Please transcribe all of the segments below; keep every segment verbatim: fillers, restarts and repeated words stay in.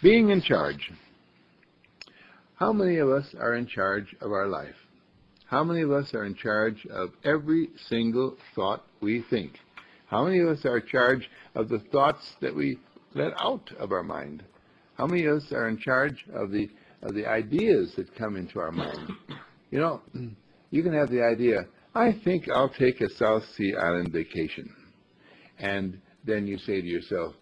Being in charge. How many of us are in charge of our life? How many of us are in charge of every single thought we think? How many of us are in charge of the thoughts that we let out of our mind? How many of us are in charge of the of the ideas that come into our mind? You know, you can have the idea, I think I'll take a South Sea Island vacation. And then you say to yourself,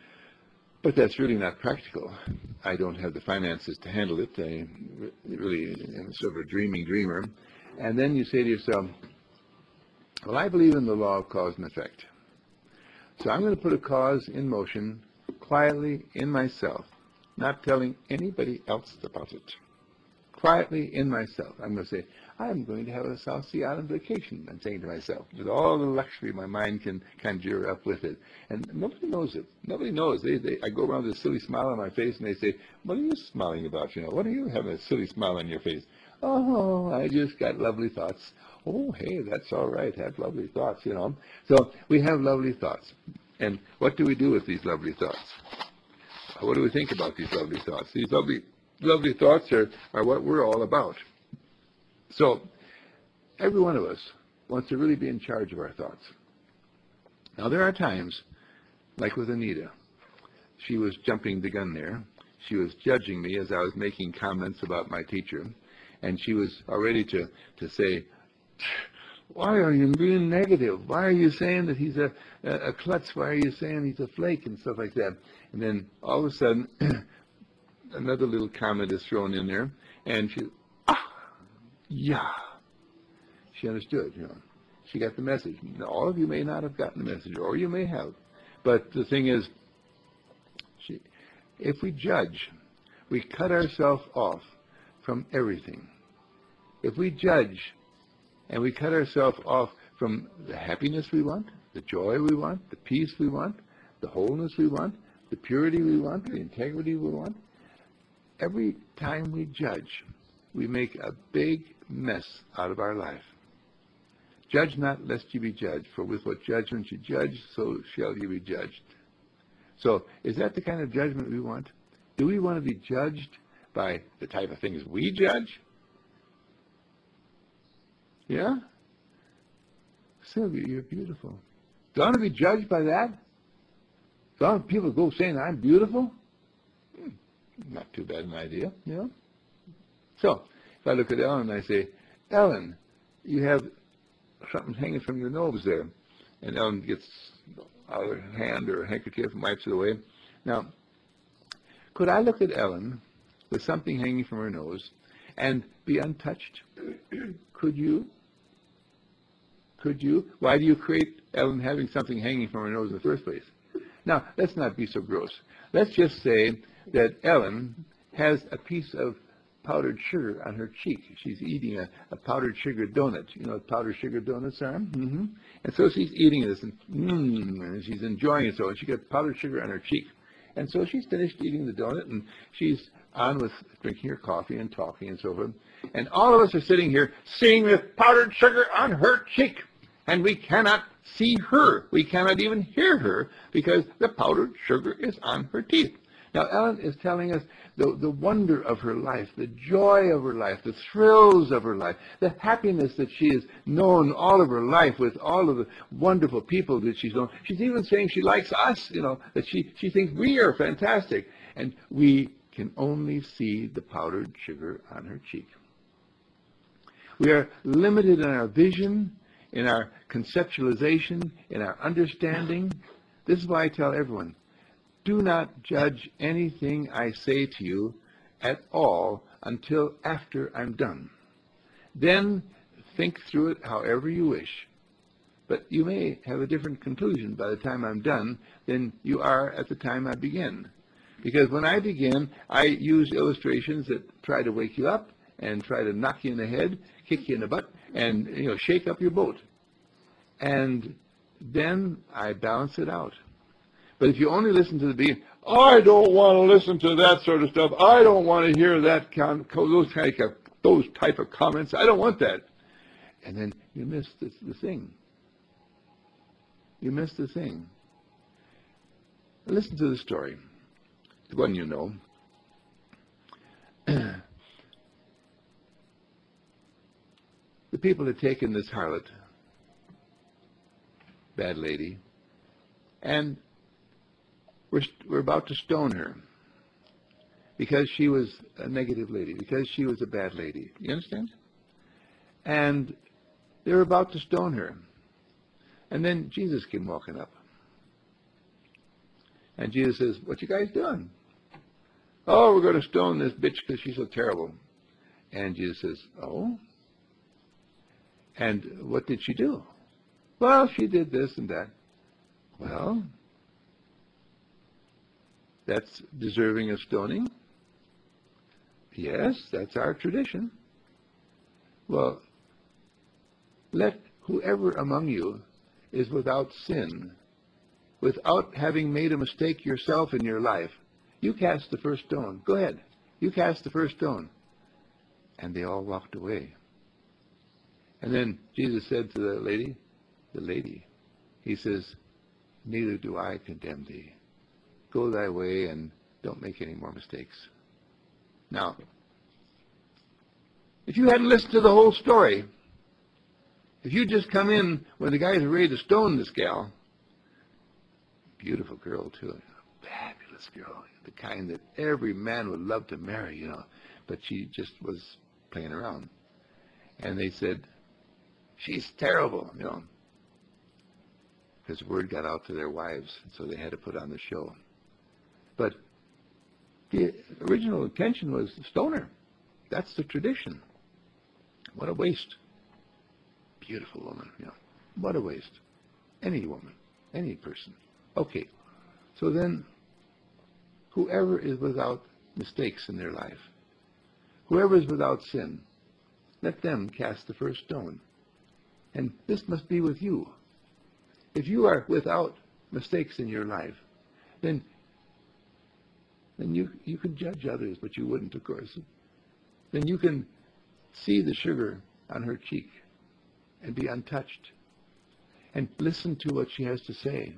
but that's really not practical. I don't have the finances to handle it. I really am sort of a dreaming dreamer. And then you say to yourself, well, I believe in the law of cause and effect. So I'm going to put a cause in motion quietly in myself, not telling anybody else about it. Quietly in myself. I'm going to say, I'm going to have a South Sea Island vacation, I'm saying to myself, with all the luxury my mind can conjure up with it. And nobody knows it. Nobody knows. They, they, I go around with a silly smile on my face, and they say, what are you smiling about? You know, what are you having a silly smile on your face? Oh, I just got lovely thoughts. Oh, hey, that's all right. Have lovely thoughts, you know. So we have lovely thoughts. And what do we do with these lovely thoughts? What do we think about these lovely thoughts? These lovely lovely thoughts are, are what we're all about. So every one of us wants to really be in charge of our thoughts. Now there are times, like with Anita, she was jumping the gun there. She was judging me as I was making comments about my teacher, and she was already to, to say, why are you being negative? Why are you saying that he's a, a, a klutz? Why are you saying he's a flake and stuff like that? And then all of a sudden, another little comment is thrown in there, and she, ah, yeah. She understood, you know. She got the message. Now, all of you may not have gotten the message, or you may have. But the thing is, she, if we judge, we cut ourselves off from everything. If we judge and we cut ourselves off from the happiness we want, the joy we want, the peace we want, the wholeness we want, the purity we want, the integrity we want, every time we judge, we make a big mess out of our life. Judge not, lest you be judged, for with what judgment you judge, so shall you be judged. So, is that the kind of judgment we want? Do we want to be judged by the type of things we judge? Yeah? Sylvia, you're beautiful. Do I want to be judged by that? Do I want people to go saying I'm beautiful? Hmm, not too bad an idea, you know? So, if I look at Ellen and I say, Ellen, you have something hanging from your nose there. And Ellen gets out her hand or a handkerchief and wipes it away. Now, could I look at Ellen with something hanging from her nose and be untouched? Could you? Could you? Why do you create Ellen having something hanging from her nose in the first place? Now, let's not be so gross. Let's just say that Ellen has a piece of powdered sugar on her cheek. She's eating a, a powdered sugar donut. You know what powdered sugar donuts are? Mm-hmm. And so she's eating this, and, mm, and she's enjoying it so, and she got powdered sugar on her cheek. And so she's finished eating the donut, and she's on with drinking her coffee and talking and so forth. And all of us are sitting here seeing this powdered sugar on her cheek. And we cannot see her. We cannot even hear her because the powdered sugar is on her teeth. Now, Ellen is telling us the, the wonder of her life, the joy of her life, the thrills of her life, the happiness that she has known all of her life with all of the wonderful people that she's known. She's even saying she likes us, you know, that she, she thinks we are fantastic. And we can only see the powdered sugar on her cheek. We are limited in our vision, in our conceptualization, in our understanding. This is why I tell everyone, do not judge anything I say to you at all until after I'm done. Then think through it however you wish. But you may have a different conclusion by the time I'm done than you are at the time I begin. Because when I begin, I use illustrations that try to wake you up and try to knock you in the head, kick you in the butt, and you know, shake up your boat. And then I balance it out. But if you only listen to the beginning, I don't want to listen to that sort of stuff. I don't want to hear that con- those type of those type of comments. I don't want that. And then you miss the, the thing. You miss the thing. Listen to the story. The one you know. the people had taken this harlot, bad lady, and were, were about to stone her because she was a negative lady, because she was a bad lady. You understand? And they were about to stone her. And then Jesus came walking up. And Jesus says, "What you guys doing?" "Oh, we're going to stone this bitch because she's so terrible." And Jesus says, "Oh? And what did she do?" "Well, she did this and that." "Well, that's deserving of stoning?" "Yes, that's our tradition." "Well, let whoever among you is without sin, without having made a mistake yourself in your life, you cast the first stone. Go ahead. You cast the first stone." And they all walked away. And then Jesus said to the lady, the lady, he says, "Neither do I condemn thee. Go thy way and don't make any more mistakes." Now, if you hadn't listened to the whole story, if you just come in when the guys are ready to stone this gal, beautiful girl too, fabulous girl, the kind that every man would love to marry, you know, but she just was playing around. And they said, "She's terrible," you know, because word got out to their wives, and so they had to put on the show. But the original intention was to stone her. That's the tradition. What a waste. Beautiful woman, you know. What a waste. Any woman, any person. Okay, so then whoever is without mistakes in their life, whoever is without sin, let them cast the first stone. And this must be with you. If you are without mistakes in your life, then then you, you can judge others, but you wouldn't, of course. Then you can see the sugar on her cheek and be untouched and listen to what she has to say.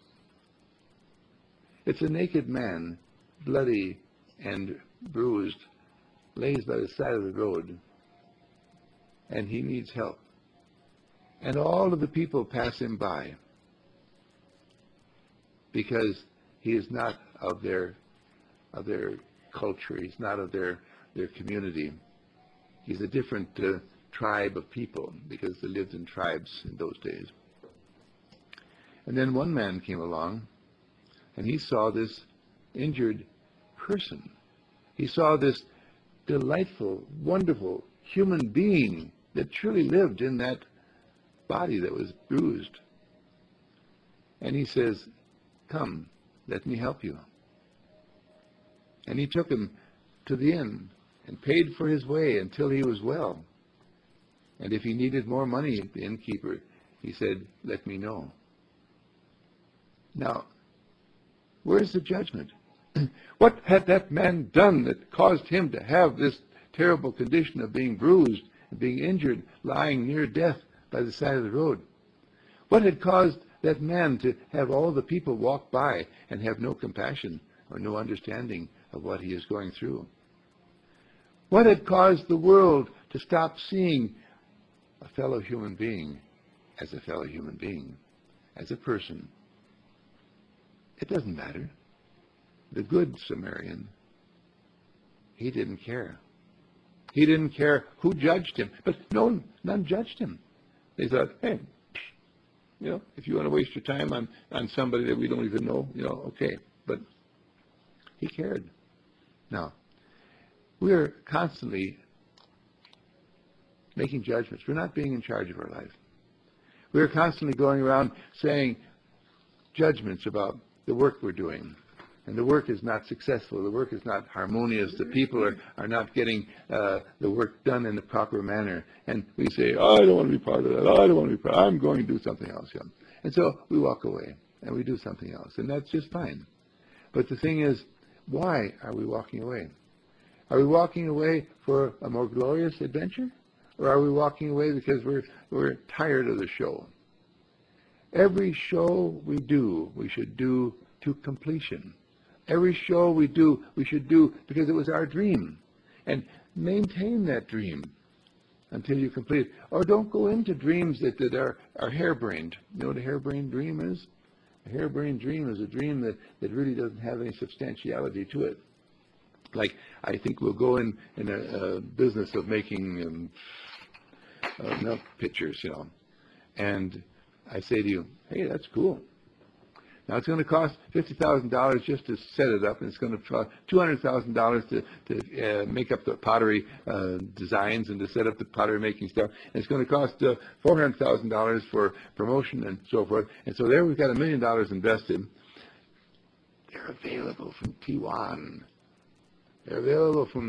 It's a naked man, bloody and bruised, lays by the side of the road, and he needs help. And all of the people pass him by because he is not of their of their culture. He's not of their, their community. He's a different uh, tribe of people because they lived in tribes in those days. And then one man came along and he saw this injured person. He saw this delightful, wonderful human being that truly lived in that body that was bruised. And he says, "Come, let me help you." And he took him to the inn and paid for his way until he was well. And if he needed more money, the innkeeper, he said, "Let me know." Now, where's the judgment? What had that man done that caused him to have this terrible condition of being bruised and being injured, lying near death by the side of the road? What had caused that man to have all the people walk by and have no compassion or no understanding of what he is going through? What had caused the world to stop seeing a fellow human being as a fellow human being, as a person? It doesn't matter. The good Samaritan, he didn't care. He didn't care who judged him, but no, none judged him. They thought, "Hey, you know, if you want to waste your time on, on somebody that we don't even know, you know, okay." But he cared. Now, we are constantly making judgments. We're not being in charge of our life. We are constantly going around saying judgments about the work we're doing. And the work is not successful. The work is not harmonious. The people are, are not getting uh, the work done in the proper manner. And we say, "Oh, I don't want to be part of that. Oh, I don't want to be part of that. I'm going to do something else." Yeah. And so we walk away and we do something else. And that's just fine. But the thing is, why are we walking away? Are we walking away for a more glorious adventure? Or are we walking away because we're, we're tired of the show? Every show we do, we should do to completion. Every show we do, we should do because it was our dream. And maintain that dream. until you complete it. Or don't go into dreams that, that are, are harebrained. You know what a harebrained dream is? A harebrained dream is a dream that, that really doesn't have any substantiality to it. Like, I think we'll go in, in a, a business of making um, uh, milk pitchers, you know. And I say to you, hey, that's cool. Now, it's going to cost fifty thousand dollars just to set it up, and it's going to cost two hundred thousand dollars to, to uh, make up the pottery uh, designs and to set up the pottery making stuff. And it's going to cost uh, four hundred thousand dollars for promotion and so forth. And so there we've got a million dollars invested. They're available from Taiwan. They're available from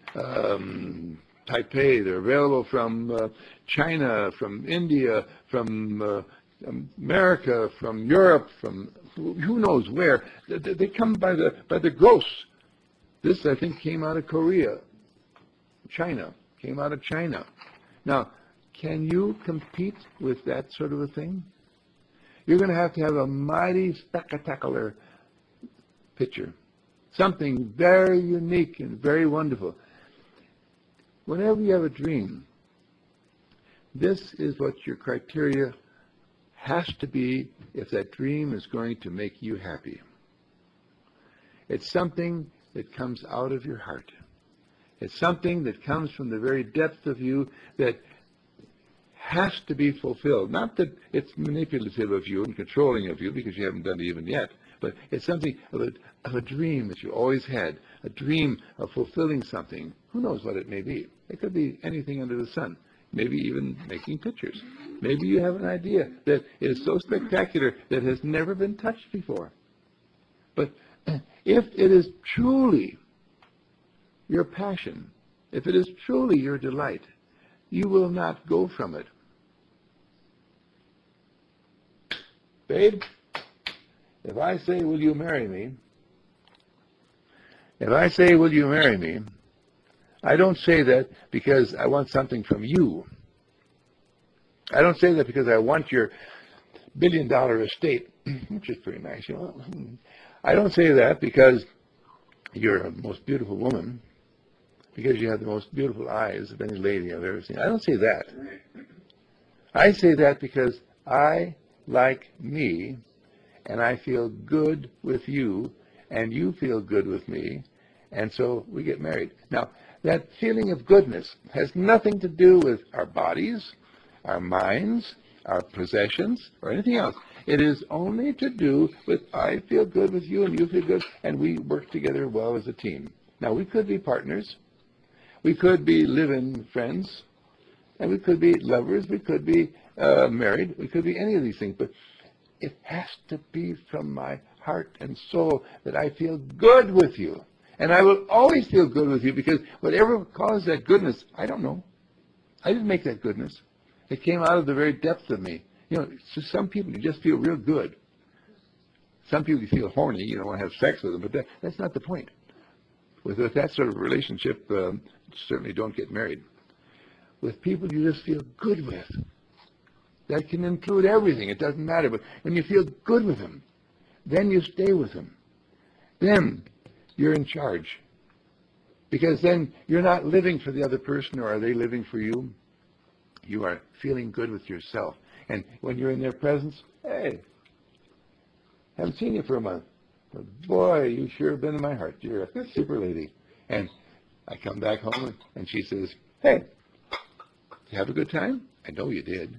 um, Taipei. They're available from uh, China, from India, from uh, America, from Europe, from who knows where. They come by the by the gross. This, I think, came out of Korea. China came out of China. Now, can you compete with that sort of a thing? You're going to have to have a mighty spectacular picture, something very unique and very wonderful. Whenever you have a dream, this is what your criteria has to be if that dream is going to make you happy. It's something that comes out of your heart. It's something that comes from the very depth of you that has to be fulfilled. Not that it's manipulative of you and controlling of you because you haven't done it even yet, but it's something of a, of a dream that you always had, a dream of fulfilling something. Who knows what it may be? It could be anything under the sun. Maybe even making pictures. Maybe you have an idea that is so spectacular that has never been touched before. But if it is truly your passion, if it is truly your delight, you will not go from it. Babe, if I say, will you marry me? If I say, will you marry me? I don't say that because I want something from you. I don't say that because I want your billion dollar estate, which is pretty nice, you know. I don't say that because you're the most beautiful woman, because you have the most beautiful eyes of any lady I've ever seen. I don't say that. I say that because I like me, and I feel good with you, and you feel good with me, and so we get married. Now, that feeling of goodness has nothing to do with our bodies, our minds, our possessions, or anything else. It is only to do with I feel good with you and you feel good, and we work together well as a team. Now, we could be partners. We could be live-in friends. And we could be lovers. We could be uh, married. We could be any of these things. But it has to be from my heart and soul that I feel good with you. And I will always feel good with you because whatever caused that goodness, I don't know. I didn't make that goodness. It came out of the very depth of me. You know, so some people, you just feel real good. Some people, you feel horny, you don't want to have sex with them, but that, that's not the point. With, with that sort of relationship, um, certainly don't get married. With people you just feel good with. That can include everything. It doesn't matter. But when you feel good with them, then you stay with them. Then you're in charge. Because then you're not living for the other person, or are they living for you? You are feeling good with yourself. And when you're in their presence, hey, haven't seen you for a month. But boy, you sure have been in my heart. You're a super lady. And I come back home, and she says, hey, you have a good time? I know you did.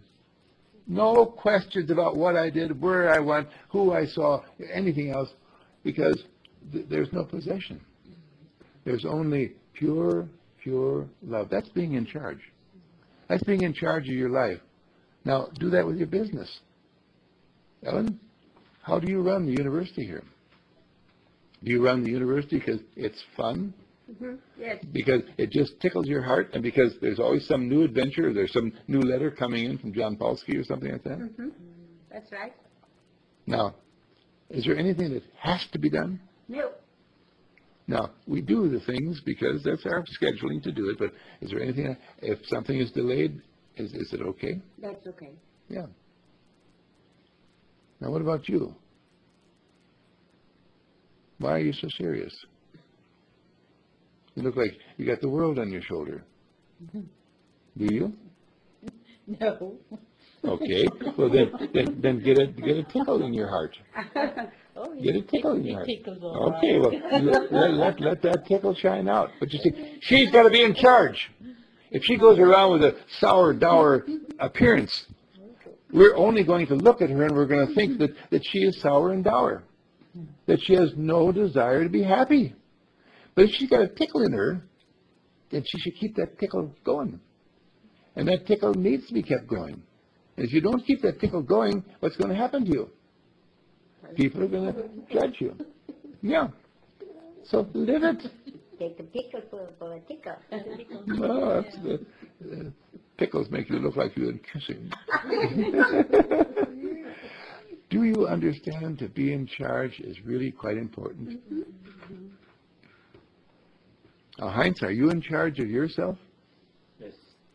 No questions about what I did, where I went, who I saw, anything else, because th- there's no possession. There's only pure, pure love. That's being in charge. That's being in charge of your life. Now, do that with your business. Ellen, how do you run the university here? Do you run the university because it's fun? Mm-hmm. Yes. Because it just tickles your heart, and because there's always some new adventure, or there's some new letter coming in from John Polsky or something like that? Mm-hmm. That's right. Now, is there anything that has to be done? No. Now, we do the things because that's our scheduling to do it, but is there anything, if something is delayed, is, is it okay? That's okay. Yeah. Now, what about you? Why are you so serious? You look like you got the world on your shoulder. Mm-hmm. Do you? No. Okay. Well, then, then, then get a get a tickle in your heart. Oh, Get a tickle in your it heart. tickles all Okay. right. Well, let, let, let, let that tickle shine out. But you see, she's got to be in charge. If she goes around with a sour, dour appearance, we're only going to look at her and we're going to think that, that she is sour and dour, that she has no desire to be happy. But if she's got a tickle in her, then she should keep that tickle going. And that tickle needs to be kept going. And if you don't keep that tickle going, what's going to happen to you? People are going to judge you. Yeah. So live it. Take a pickle for, for a tickle. No, that's the, uh, pickles make you look like you're kissing. Do you understand to be in charge is really quite important? Now, Heinz, are you in charge of yourself? Yes.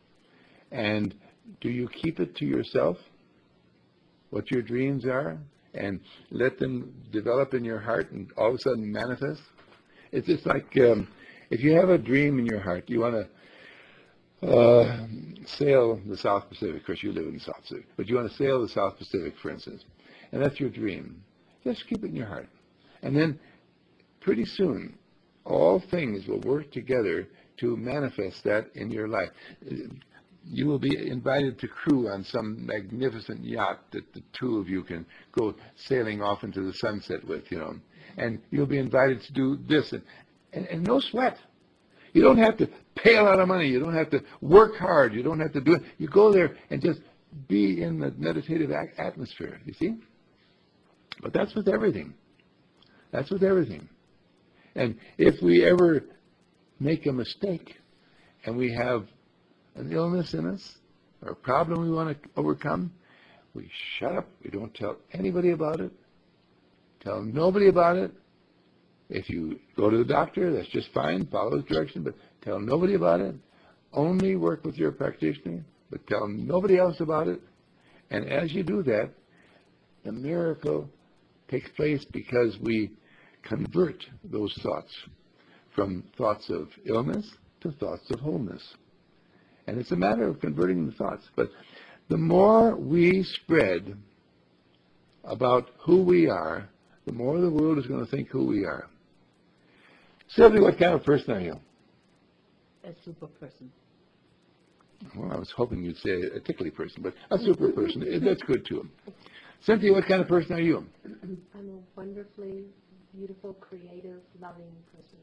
And do you keep it to yourself, what your dreams are, and let them develop in your heart and all of a sudden manifest? It's just like um, if you have a dream in your heart, you want to uh, sail the South Pacific. Of course, you live in the South Pacific, but you want to sail the South Pacific, for instance, and that's your dream. Just keep it in your heart. And then pretty soon, all things will work together to manifest that in your life. You will be invited to crew on some magnificent yacht that the two of you can go sailing off into the sunset with, you know. And you'll be invited to do this, and, and, and no sweat. You don't have to pay a lot of money. You don't have to work hard. You don't have to do it. You go there and just be in the meditative atmosphere, you see? But that's with everything. That's with everything. And if we ever make a mistake and we have an illness in us or a problem we want to overcome, we shut up. We don't tell anybody about it. Tell nobody about it. If you go to the doctor, that's just fine. Follow his direction, but tell nobody about it. Only work with your practitioner, but tell nobody else about it. And as you do that, the miracle takes place because we convert those thoughts from thoughts of illness to thoughts of wholeness. And it's a matter of converting the thoughts. But the more we spread about who we are, the more the world is going to think who we are. Sylvie, what kind of person are you? A super person. Well, I was hoping you'd say a tickly person, but a super person. That's good too. Cynthia, what kind of person are you? I'm a wonderfully beautiful, creative, loving person.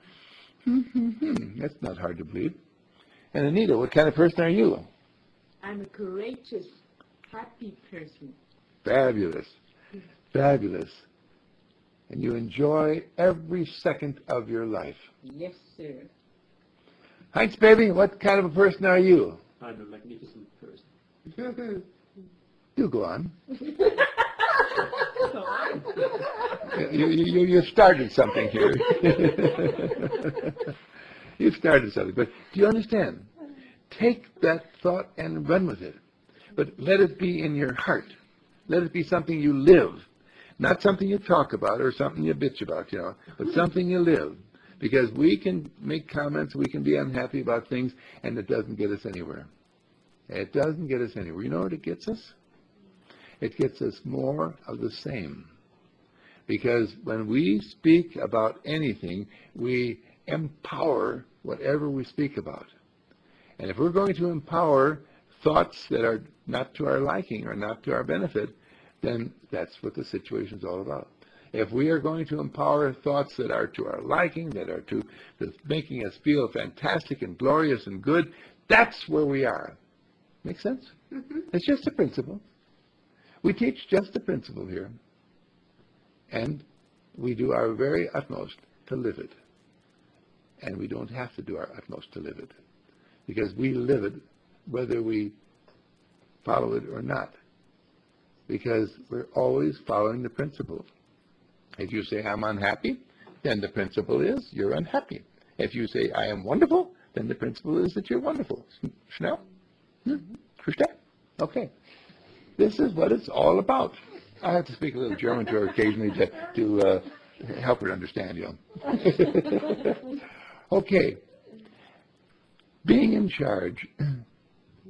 Mm-hmm. That's not hard to believe. And Anita, what kind of person are you? I'm a courageous, happy person. Fabulous. Fabulous. And you enjoy every second of your life. Yes, sir. Heinz, baby, what kind of a person are you? I'm a magnificent person. You go on. you, you, you started something here. You started something. But do you understand? Take that thought and run with it. But let it be in your heart. Let it be something you live. Not something you talk about or something you bitch about, you know, but something you live. Because we can make comments, we can be unhappy about things, and it doesn't get us anywhere. It doesn't get us anywhere. You know what it gets us? It gets us more of the same. Because when we speak about anything, we empower whatever we speak about. And if we're going to empower thoughts that are not to our liking or not to our benefit, then that's what the situation is all about. If we are going to empower thoughts that are to our liking, that are to, to making us feel fantastic and glorious and good, that's where we are. Make sense? Mm-hmm. It's just a principle. We teach just the principle here. And we do our very utmost to live it. And we don't have to do our utmost to live it. Because we live it whether we follow it or not. Because we're always following the principle. If you say, I'm unhappy, then the principle is you're unhappy. If you say, I am wonderful, then the principle is that you're wonderful. Schnell? Verstehe? Okay. This is what it's all about. I have to speak a little German to her occasionally to, to uh, help her understand, you know. Okay. Being in charge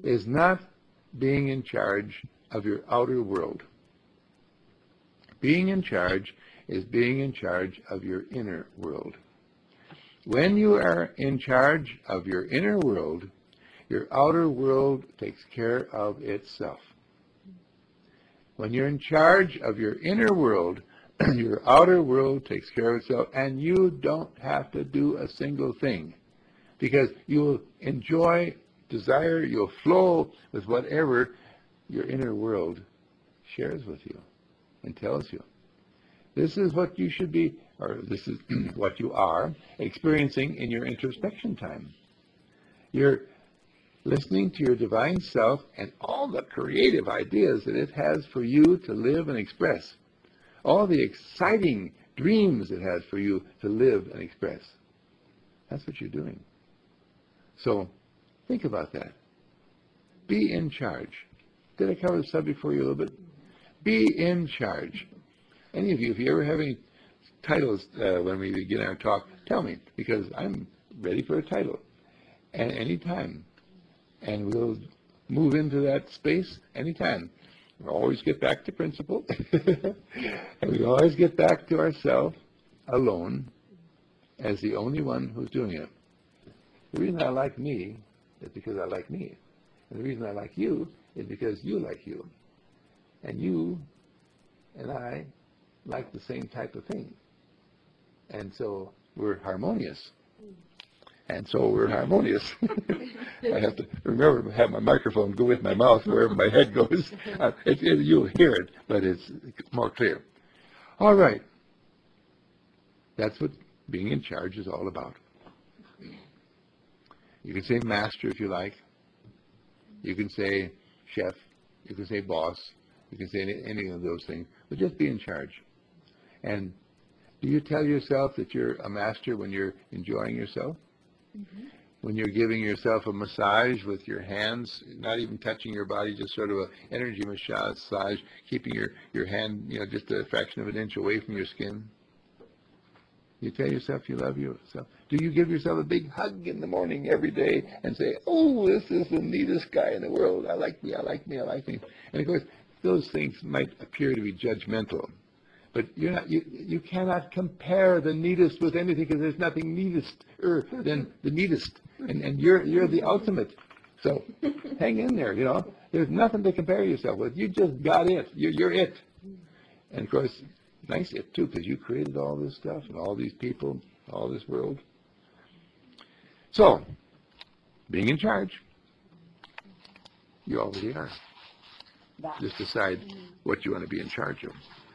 is not being in charge of your outer world. Being in charge is being in charge of your inner world. When you are in charge of your inner world, your outer world takes care of itself. When you're in charge of your inner world, your outer world takes care of itself, and you don't have to do a single thing, because you'll enjoy, desire, you'll flow with whatever your inner world shares with you and tells you. This is what you should be, or this is what you are experiencing in your introspection time. You're listening to your divine self and all the creative ideas that it has for you to live and express. All the exciting dreams it has for you to live and express. That's what you're doing. So think about that. Be in charge. Did I cover the subject for you a little bit? Be in charge. Any of you, if you ever have any titles uh, when we begin our talk, tell me, because I'm ready for a title at any time. And we'll move into that space anytime. We'll always get back to principle. And we always get back to ourselves alone as the only one who's doing it. The reason I like me is because I like me. And the reason I like you is because you like you. And you and I like the same type of thing. And so we're harmonious. And so we're harmonious. I have to remember to have my microphone go with my mouth wherever my head goes. Uh, it, it, you'll hear it, but it's more clear. All right. That's what being in charge is all about. You can say master if you like. You can say chef. You can say boss. You can say any, any of those things. But just be in charge. And do you tell yourself that you're a master when you're enjoying yourself? Mm-hmm. When you're giving yourself a massage with your hands, not even touching your body, just sort of an energy massage, keeping your, your hand, you know, just a fraction of an inch away from your skin? You tell yourself you love yourself. Do you give yourself a big hug in the morning every day and say, oh, this is the neatest guy in the world. I like me, I like me, I like me. And of course, those things might appear to be judgmental. But you're not, you, you cannot compare the neatest with anything, because there's nothing neatest-er than the neatest. And, and you're, you're the ultimate. So hang in there, you know. There's nothing to compare yourself with. You just got it. You're, you're it. And, of course, nice it, too, because you created all this stuff and all these people, all this world. So, being in charge, you already are. Just decide what you want to be in charge of.